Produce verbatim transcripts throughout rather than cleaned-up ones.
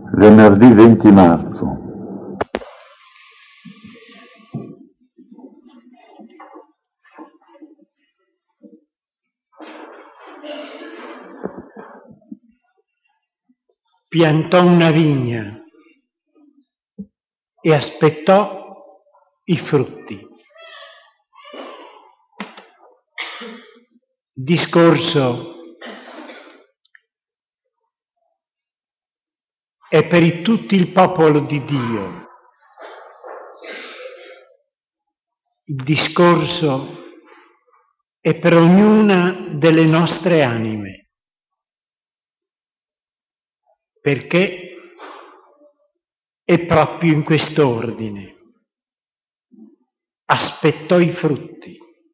Venerdì venti marzo. Piantò una vigna e aspettò i frutti. Il discorso è per tutto il popolo di Dio. Il discorso è per ognuna delle nostre anime, perché è proprio in quest'ordine. Aspettò i frutti.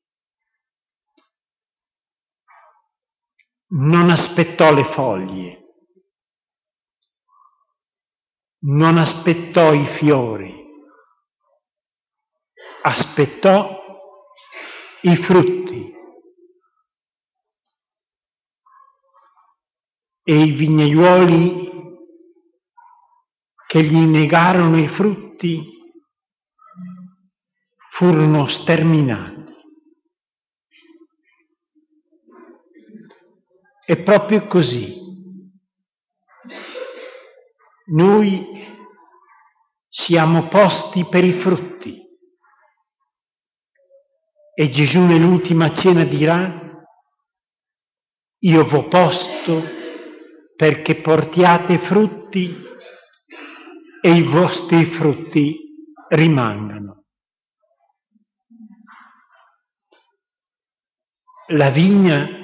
Non aspettò le foglie. Non aspettò i fiori. Aspettò i frutti. E i vignaiuoli che gli negarono i frutti furono sterminati. È proprio così. Noi siamo posti per i frutti. E Gesù nell'ultima cena dirà: io v'ho posto perché portiate frutti e i vostri frutti rimangano. La vigna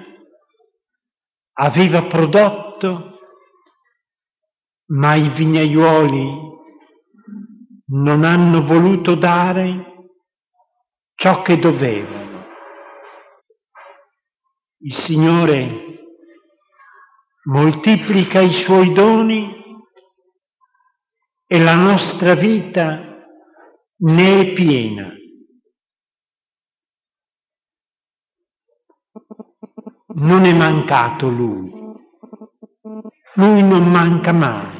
aveva prodotto, ma i vignaiuoli non hanno voluto dare ciò che dovevano. Il Signore moltiplica i Suoi doni e la nostra vita ne è piena. Non è mancato Lui. Lui non manca mai.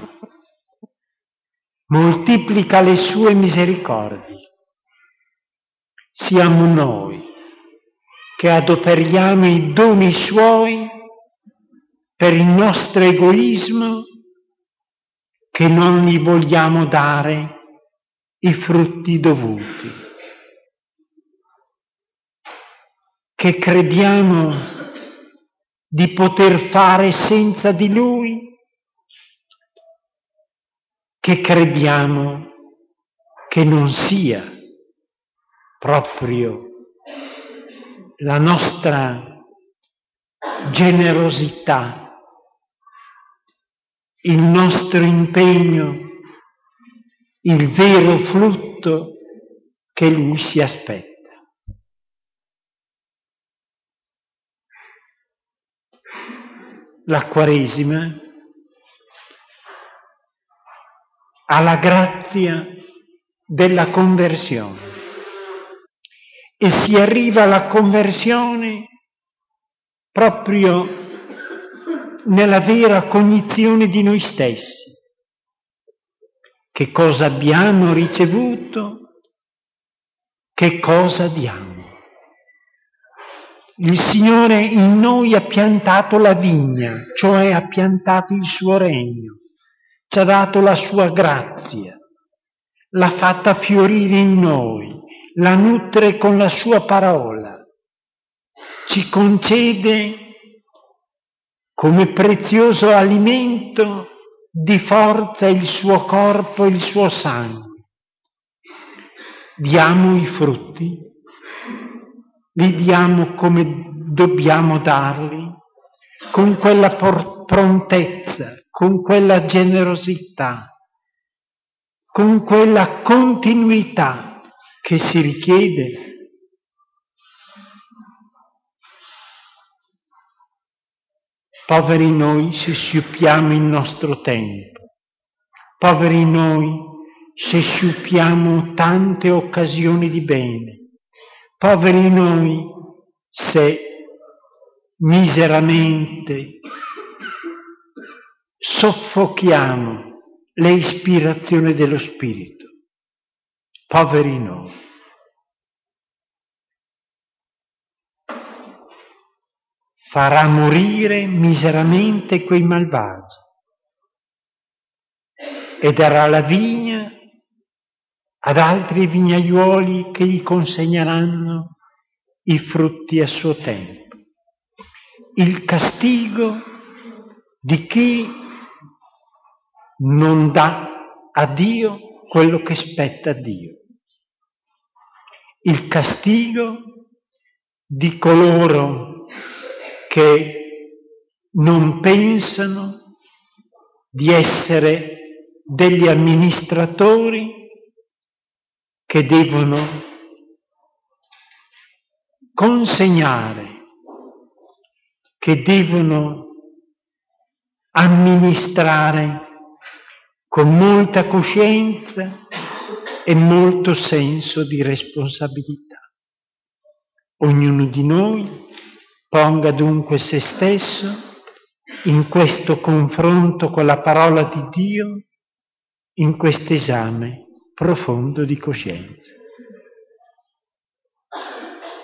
Moltiplica le Sue misericordie. Siamo noi che adoperiamo i doni Suoi per il nostro egoismo, che non gli vogliamo dare i frutti dovuti, che crediamo di poter fare senza di Lui, che crediamo che non sia proprio la nostra generosità, il nostro impegno, il vero frutto che Lui si aspetta. La Quaresima ha la grazia della conversione e si arriva alla conversione proprio nella vera cognizione di noi stessi. Che cosa abbiamo ricevuto? Che cosa diamo? Il Signore in noi ha piantato la vigna, cioè ha piantato il suo regno, ci ha dato la sua grazia, l'ha fatta fiorire in noi, la nutre con la sua parola, ci concede come prezioso alimento di forza il suo corpo e il suo sangue. Diamo i frutti, li diamo come dobbiamo darli, con quella por- prontezza, con quella generosità, con quella continuità che si richiede. Poveri noi se sciupiamo il nostro tempo, poveri noi se sciupiamo tante occasioni di bene, poveri noi se miseramente soffochiamo le ispirazioni dello Spirito. Poveri noi. Farà morire miseramente quei malvagi e darà la vigna ad altri vignaiuoli che gli consegneranno i frutti a suo tempo. Il castigo di chi non dà a Dio quello che spetta a Dio. Il castigo di coloro che non pensano di essere degli amministratori che devono consegnare, che devono amministrare con molta coscienza e molto senso di responsabilità. Ognuno di noi ponga dunque se stesso in questo confronto con la parola di Dio, in questo esame profondo di coscienza.